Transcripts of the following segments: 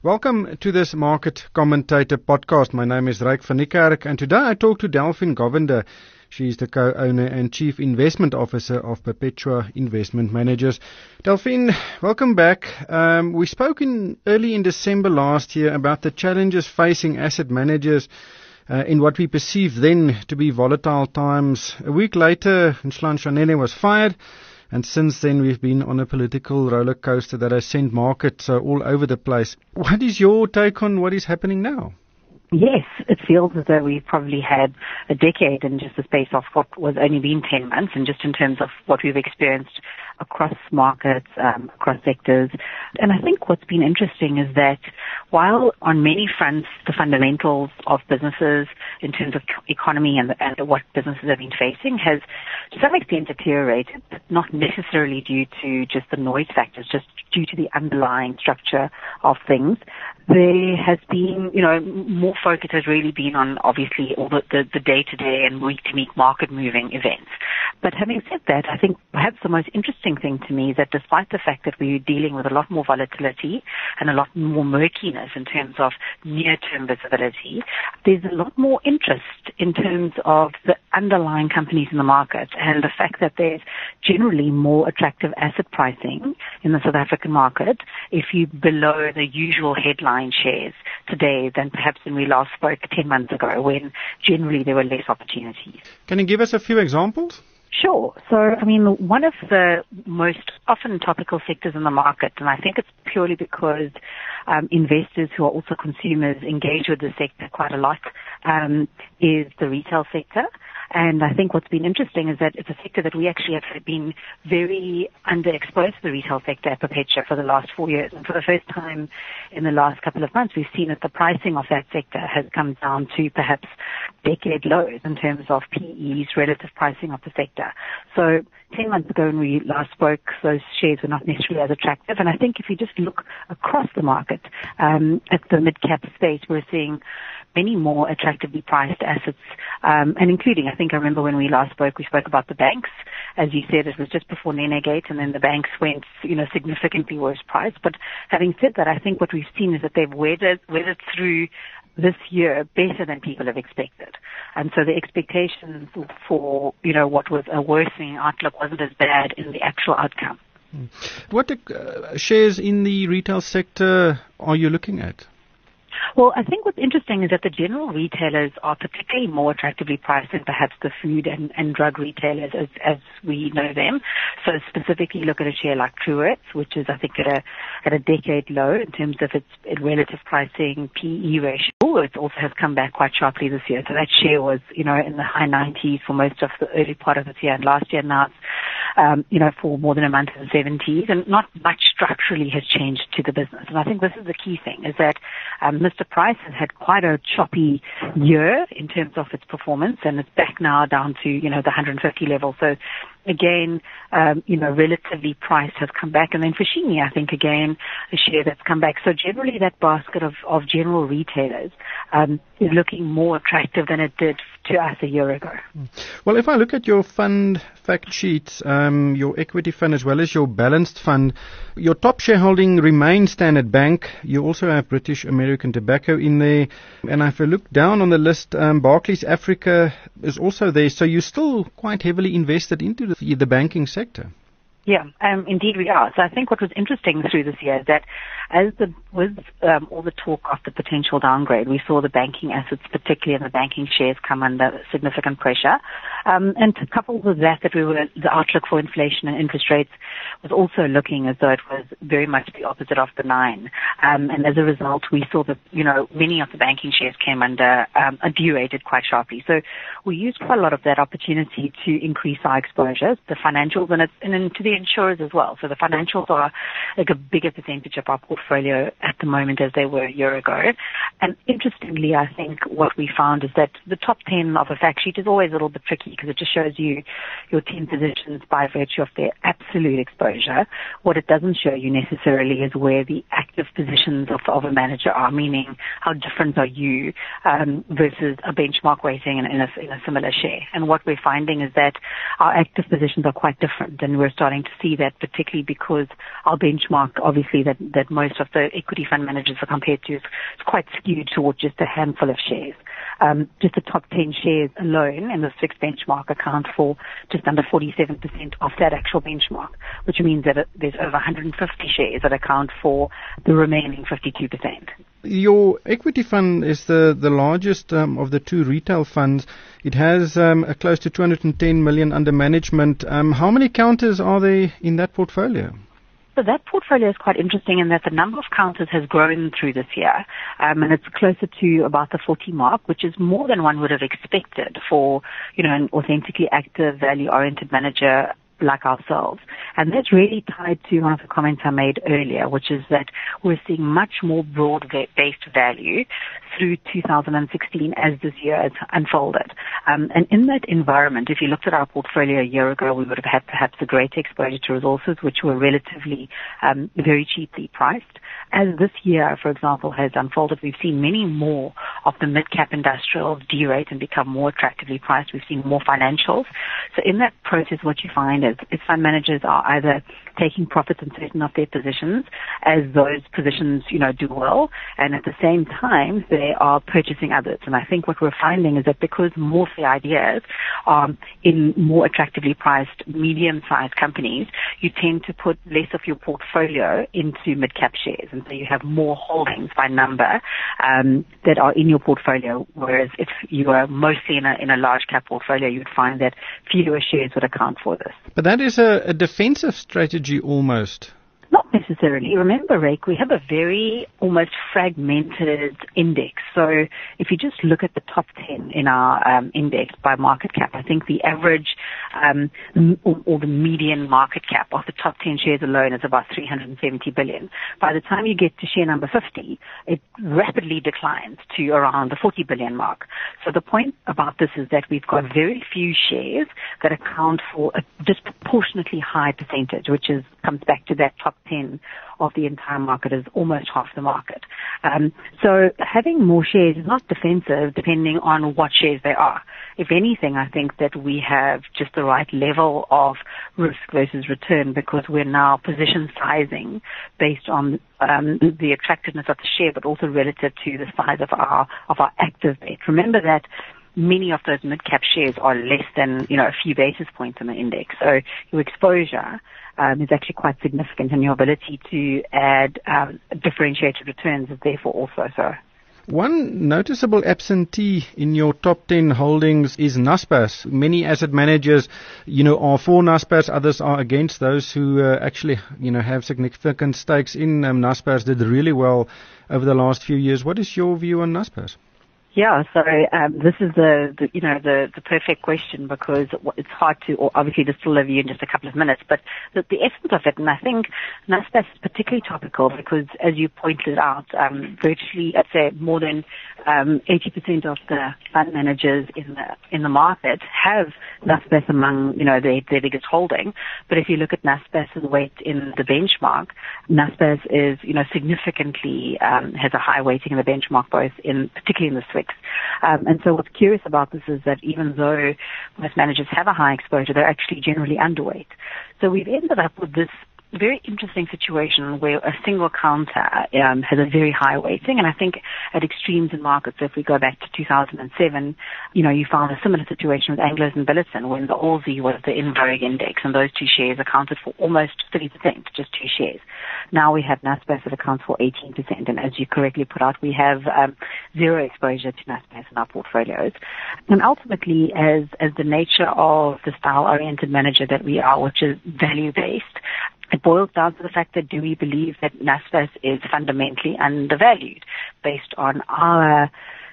Welcome to this Market Commentator podcast. My name is Ryk van Niekerk, and today I talk to Delphine Govender. She is the co-owner and chief investment officer of Perpetua Investment Managers. Delphine, welcome back. We spoke early in December last year about the challenges facing asset managers in what we perceived then to be volatile times. A week later, Nhlanhla Shanele was fired. And since then, we've been on a political roller coaster that has sent markets all over the place. What is your take on what is happening now? Yes, it feels as though we've probably had a decade in just the space of what was only been 10 months, and just in terms of what we've experienced across markets, across sectors. And I think what's been interesting is that while on many fronts the fundamentals of businesses in terms of economy and what businesses have been facing has to some extent deteriorated, but not necessarily due to just the noise factors, just due to the underlying structure of things. There has been, more focus has really been on obviously all the day-to-day and week-to-week market moving events. But having said that, I think perhaps the most interesting thing to me is that despite the fact that we're dealing with a lot more volatility and a lot more murkiness in terms of near-term visibility, there's a lot more interest in terms of the underlying companies in the market and the fact that there's generally more attractive asset pricing in the South African market if you're below the usual headline shares today than perhaps when we last spoke 10 months ago when generally there were less opportunities. Can you give us a few examples? Sure. So, one of the most often topical sectors in the market, and I think it's purely because investors who are also consumers engage with the sector quite a lot, is the retail sector. And I think what's been interesting is that it's a sector that we actually have been very underexposed to the retail sector at Perpetua for the last 4 years. And for the first time in the last couple of months, we've seen that the pricing of that sector has come down to perhaps decade lows in terms of PE's relative pricing of the sector. So 10 months ago when we last spoke, those shares were not necessarily as attractive. And I think if you just look across the market at the mid-cap space, we're seeing many more attractively priced assets, and including, I remember when we last spoke, we spoke about the banks. As you said, it was just before Nenegate, and then the banks went, significantly worse price. But having said that, I think what we've seen is that they've weathered through this year better than people have expected. And so the expectations for, what was a worsening outlook wasn't as bad in the actual outcome. What shares in the retail sector are you looking at? Well, I think what's interesting is that the general retailers are particularly more attractively priced than perhaps the food and drug retailers as we know them. So specifically look at a share like Truworths, which is I think at a decade low in terms of its relative pricing PE ratio. It also has come back quite sharply this year. So that share was, in the high 90s for most of the early part of this year and last year. Now it's, for more than a month in the 70s, and not much structurally has changed to the business. And I think this is the key thing, is that Mr. Price has had quite a choppy year in terms of its performance, and it's back now down to, the 150 level. So again, relatively priced has come back. And then Foschini, I think, again, a share that's come back. So generally that basket of general retailers is looking more attractive than it did to us a year ago. Well, if I look at your fund fact sheets, your equity fund as well as your balanced fund, your top shareholding remains Standard Bank. You also have British American Tobacco in there. And if I look down on the list, Barclays Africa is also there. So you're still quite heavily invested into the banking sector. Yeah, indeed we are. So I think what was interesting through this year is that with all the talk of the potential downgrade, we saw the banking assets, particularly in the banking shares, come under significant pressure. And coupled with that, the outlook for inflation and interest rates was also looking as though it was very much the opposite of benign. And as a result, we saw that, many of the banking shares came under, derated quite sharply. So we used quite a lot of that opportunity to increase our exposures, the financials, and to the insurers as well. So the financials are like a bigger percentage of our portfolio at the moment as they were a year ago. And interestingly, I think what we found is that the top 10 of a fact sheet is always a little bit tricky because it just shows you your 10 positions by virtue of their absolute exposure. What it doesn't show you necessarily is where the active positions of a manager are, meaning how different are you versus a benchmark weighting in a similar share. And what we're finding is that our active positions are quite different, and we're starting to see that particularly because our benchmark, obviously, that most of the equity fund managers are compared to is quite skewed towards just a handful of shares. Just the top 10 shares alone in the SWIX benchmark account for just under 47% of that actual benchmark, which means that there's over 150 shares that account for the remaining 52%. Your equity fund is the largest of the two retail funds. It has close to 210 million under management. How many counters are there in that portfolio? So that portfolio is quite interesting in that the number of counters has grown through this year, and it's closer to about the 40 mark, which is more than one would have expected for, an authentically active, value-oriented manager like ourselves. And that's really tied to one of the comments I made earlier, which is that we're seeing much more broad-based value through 2016 as this year has unfolded. And in that environment, if you looked at our portfolio a year ago, we would have had perhaps a greater exposure to resources, which were relatively very cheaply priced. As this year, for example, has unfolded, we've seen many more of the mid-cap industrials derate and become more attractively priced. We've seen more financials. So in that process, what you find is fund managers are either taking profits in certain of their positions as those positions, do well, and at the same time, they are purchasing others. And I think what we're finding is that because more of the ideas are in more attractively priced medium-sized companies, you tend to put less of your portfolio into mid-cap shares. And so you have more holdings by number that are in your portfolio, whereas if you are mostly in a large cap portfolio, you would find that fewer shares would account for this. But that is a defensive strategy almost. Not necessarily. Remember, Rake, we have a very almost fragmented index. So if you just look at the top 10 in our index by market cap, I think the average or the median market cap of the top 10 shares alone is about 370 billion. By the time you get to share number 50, it rapidly declines to around the 40 billion mark. So the point about this is that we've got very few shares that account for a disproportionately high percentage, which comes back to that top 10 of the entire market is almost half the market. So having more shares is not defensive depending on what shares they are. If anything, I think that we have just the right level of risk versus return because we're now position sizing based on the attractiveness of the share, but also relative to the size of our active bet. Remember that many of those mid-cap shares are less than, a few basis points in the index. So your exposure is actually quite significant, and your ability to add differentiated returns is therefore also so. One noticeable absentee in your top 10 holdings is Naspers. Many asset managers, are for Naspers. Others are against. Those who actually, have significant stakes in Naspers did really well over the last few years. What is your view on Naspers? Yeah, so this is the perfect question because it's hard to, or obviously this will live you in just a couple of minutes, but the essence of it, and I think Naspers is particularly topical because, as you pointed out, virtually, I'd say more than 80% of the fund managers in the market have Naspers among, their biggest holding. But if you look at Naspers' weight in the benchmark, Naspers is, significantly has a high weighting in the benchmark, particularly in the SWIX. And so what's curious about this is that even though most managers have a high exposure, they're actually generally underweight. So we've ended up with this very interesting situation where a single counter has a very high weighting, and I think at extremes in markets, so if we go back to 2007, you found a similar situation with Anglos and Billiton when the Aussie was the in vogue index, and those two shares accounted for almost 30%, just two shares. Now we have Naspers that accounts for 18%, and as you correctly put out, we have zero exposure to Naspers in our portfolios. And ultimately, as the nature of the style-oriented manager that we are, which is value-based, it boils down to the fact that do we believe that Naspers is fundamentally undervalued based on our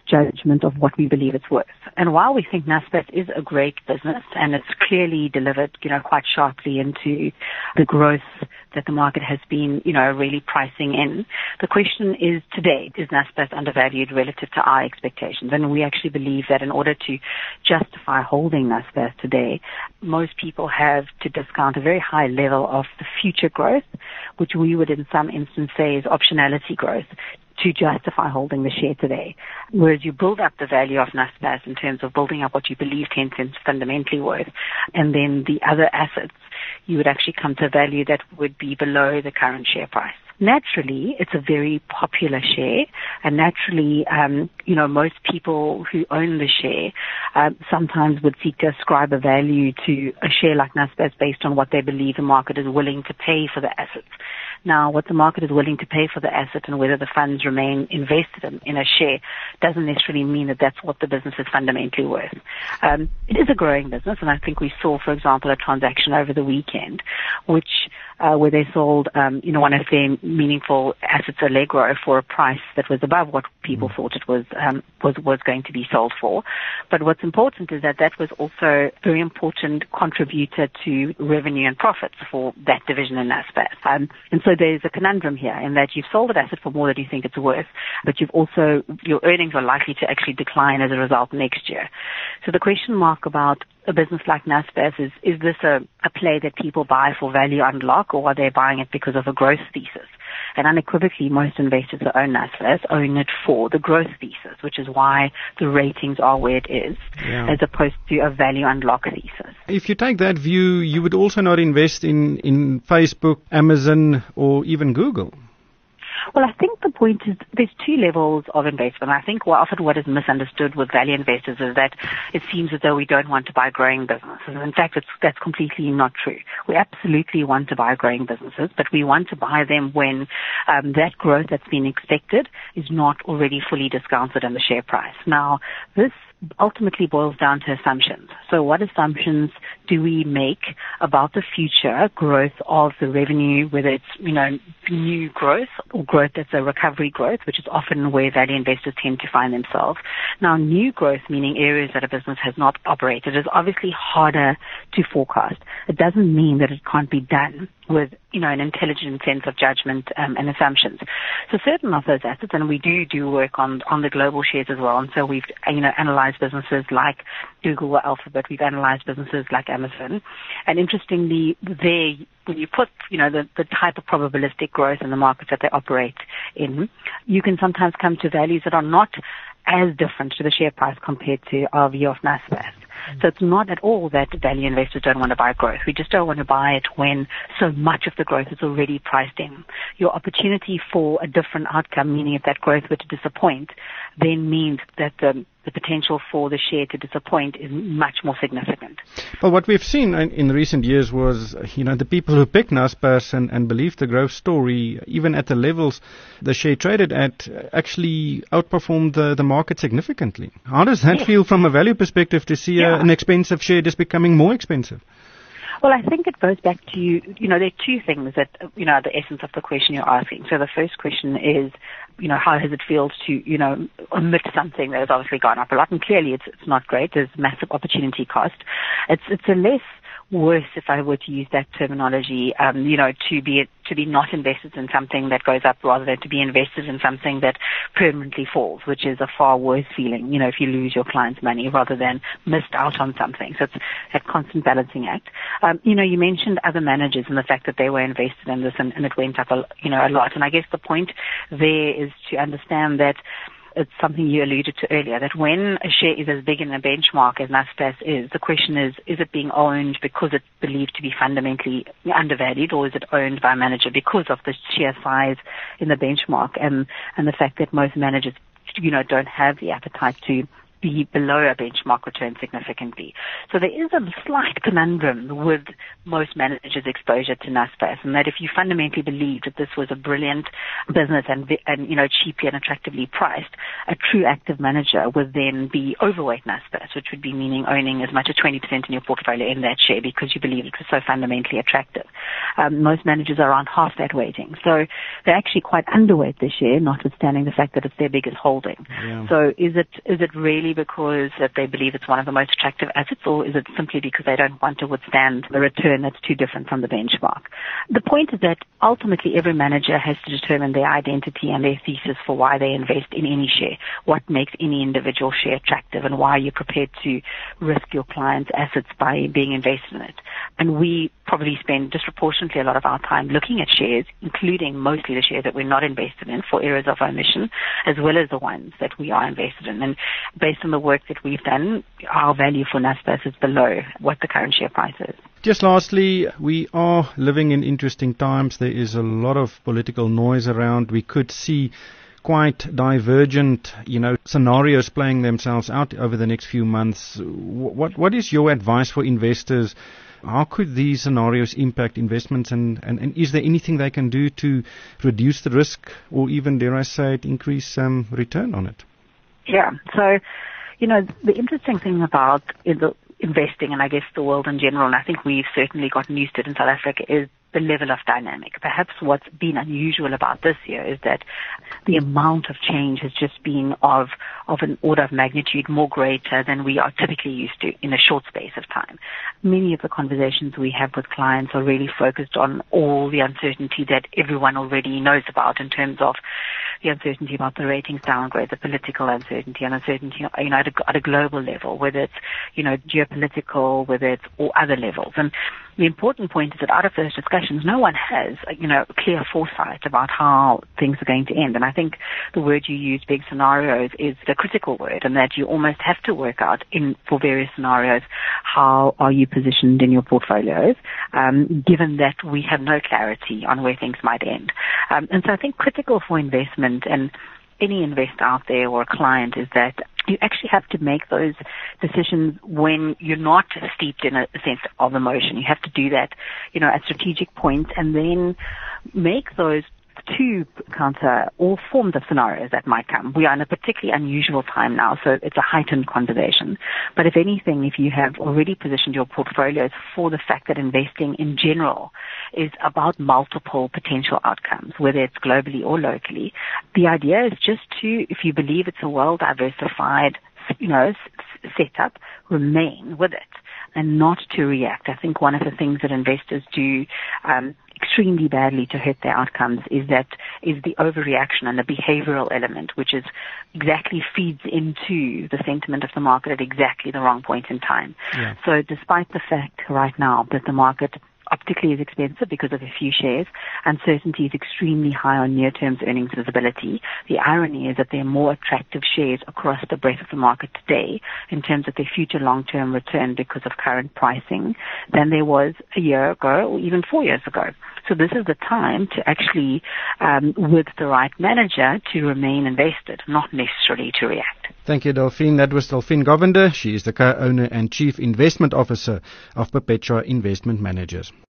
judgment of what we believe it's worth. And while we think Naspers is a great business and it's clearly delivered, quite sharply into the growth that the market has been, really pricing in, the question is today, is Naspers undervalued relative to our expectations? And we actually believe that in order to justify holding Naspers today, most people have to discount a very high level of the future growth, which we would in some instances say is optionality growth, to justify holding the share today. Whereas you build up the value of Naspers in terms of building up what you believe Tencent's fundamentally worth, and then the other assets, you would actually come to a value that would be below the current share price. Naturally, it's a very popular share, and naturally, most people who own the share sometimes would seek to ascribe a value to a share like Naspers based on what they believe the market is willing to pay for the assets. Now, what the market is willing to pay for the asset and whether the funds remain invested in a share doesn't necessarily mean that that's what the business is fundamentally worth. It is a growing business, and I think we saw, for example, a transaction over the weekend, where they sold, one of their meaningful assets, Allegro, for a price that was above what people thought it was going to be sold for. But what's important is that was also a very important contributor to revenue and profits for that division in Naspers. And so there's a conundrum here in that you've sold an asset for more than you think it's worth, but your earnings are likely to actually decline as a result next year. So the question mark about a business like Naspers is this a play that people buy for value unlock, or are they buying it because of a growth thesis? And unequivocally, most investors that own Naspers own it for the growth thesis, which is why the ratings are where it is, as opposed to a value unlock thesis. If you take that view, you would also not invest in Facebook, Amazon, or even Google. Well, I think the point is there's two levels of investment. I think often what is misunderstood with value investors is that it seems as though we don't want to buy growing businesses. In fact, that's completely not true. We absolutely want to buy growing businesses, but we want to buy them when that growth that's been expected is not already fully discounted in the share price. Now, this ultimately boils down to assumptions. So what assumptions do we make about the future growth of the revenue, whether it's, new growth or growth that's a recovery growth, which is often where value investors tend to find themselves. Now, new growth, meaning areas that a business has not operated, is obviously harder to forecast. It doesn't mean that it can't be done with, an intelligent sense of judgment and assumptions. So certain of those assets, and we do work on the global shares as well, and so we've, analyzed businesses like Google or Alphabet, we've analyzed businesses like Amazon, and interestingly, when you put, the type of probabilistic growth in the markets that they operate in, you can sometimes come to values that are not as different to the share price compared to our view of Naspers. So it's not at all that value investors don't want to buy growth. We just don't want to buy it when so much of the growth is already priced in. Your opportunity for a different outcome, meaning if that growth were to disappoint, then means that the potential for the share to disappoint is much more significant. Well, what we've seen in recent years was, the people who picked Naspers and believed the growth story, even at the levels the share traded at, actually outperformed the market significantly. How does that feel from a value perspective to see an expensive share just becoming more expensive? Well, I think it goes back to, there are two things that, are the essence of the question you're asking. So the first question is, how does it feel to, omit something that has obviously gone up a lot? And clearly it's not great. There's massive opportunity cost. It's a less worse, if I were to use that terminology, to be not invested in something that goes up rather than to be invested in something that permanently falls, which is a far worse feeling, if you lose your client's money rather than missed out on something. So it's a constant balancing act. You mentioned other managers and the fact that they were invested in this and it went up a lot. And I guess the point there is to understand that it's something you alluded to earlier, that when a share is as big in a benchmark as Naspers is, the question is it being owned because it's believed to be fundamentally undervalued, or is it owned by a manager because of the sheer size in the benchmark and the fact that most managers, don't have the appetite to be below a benchmark return significantly. So there is a slight conundrum with most managers' exposure to Naspers, and that if you fundamentally believe that this was a brilliant business and cheaply and attractively priced, a true active manager would then be overweight Naspers, which would be meaning owning as much as 20% in your portfolio in that share because you believe it was so fundamentally attractive. Most managers are around half that weighting. So they're actually quite underweight this share, notwithstanding the fact that it's their biggest holding. Yeah. So is it really because that they believe it's one of the most attractive assets, or is it simply because they don't want to withstand a return that's too different from the benchmark? The point is that ultimately every manager has to determine their identity and their thesis for why they invest in any share, what makes any individual share attractive, and why you're prepared to risk your client's assets by being invested in it. And we probably spend disproportionately a lot of our time looking at shares, including mostly the shares that we're not invested in for areas of omission, as well as the ones that we are invested in. And based on the work that we've done, our value for Naspers is below what the current share price is. Just lastly, we are living in interesting times. There is a lot of political noise around. We could see quite divergent, scenarios playing themselves out over the next few months. What is your advice for investors? How could these scenarios impact investments, and is there anything they can do to reduce the risk or even, dare I say it, increase return on it? Yeah. So, the interesting thing about investing, and I guess the world in general, and I think we've certainly gotten used to it in South Africa, is the level of dynamic. Perhaps what's been unusual about this year is that the amount of change has just been of an order of magnitude more greater than we are typically used to in a short space of time. Many of the conversations we have with clients are really focused on all the uncertainty that everyone already knows about, in terms of the uncertainty about the ratings downgrade, the political uncertainty, and uncertainty, at a global level, whether it's, geopolitical, whether it's or other levels. And the important point is that out of those discussions, no one has, clear foresight about how things are going to end. And I think the word you use, big scenarios, is the critical word, and that you almost have to work out for various scenarios, how are you positioned in your portfolios, given that we have no clarity on where things might end. And so I think critical for investment, and any investor out there or a client, is that you actually have to make those decisions when you're not steeped in a sense of emotion. You have to do that, at strategic points, and then make those to counter all forms of scenarios that might come. We are in a particularly unusual time now, so it's a heightened conversation. But if anything, if you have already positioned your portfolios for the fact that investing in general is about multiple potential outcomes, whether it's globally or locally, the idea is just to, if you believe it's a well-diversified, setup, remain with it and not to react. I think one of the things that investors do extremely badly to hurt their outcomes is the overreaction and the behavioral element, which is exactly feeds into the sentiment of the market at exactly the wrong point in time. Yeah. So despite the fact right now that the market optically is expensive because of a few shares, uncertainty is extremely high on near-term earnings visibility. The irony is that there are more attractive shares across the breadth of the market today in terms of their future long-term return because of current pricing than there was a year ago or even 4 years ago. So this is the time to actually, with the right manager, to remain invested, not necessarily to react. Thank you, Delphine. That was Delphine Govender. She is the co-owner and chief investment officer of Perpetua Investment Managers.